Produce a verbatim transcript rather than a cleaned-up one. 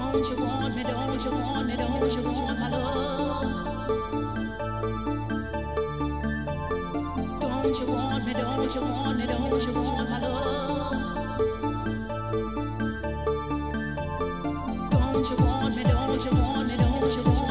Don't you want me, don't you want me, don't you want my love? Don't you want me, don't you want me, don't you want my love? Don't you want me, don't you want me, don't you want